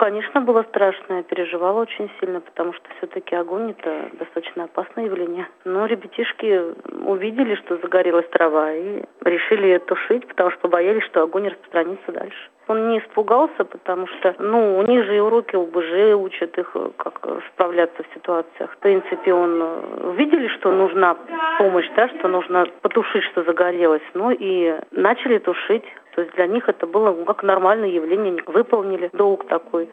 Конечно, было страшно, я переживала очень сильно, потому что все-таки огонь – это достаточно опасное явление. Но ребятишки увидели, что загорелась трава, и решили ее тушить, потому что боялись, что огонь распространится дальше. Он не испугался, потому что, у них же и уроки ОБЖ учат их, как справляться в ситуациях. В принципе, видели, что нужна помощь, да, что нужно потушить, что загорелось, и начали тушить. То есть для них это было как нормальное явление, выполнили долг такой.